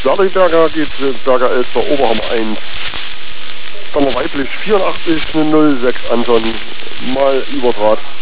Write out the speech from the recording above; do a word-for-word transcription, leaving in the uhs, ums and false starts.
Berger geht äh, Berger Elster, Oberhammer eins. Dann noch weiblich vierundachtzig null sechs Anton, mal Überdraht.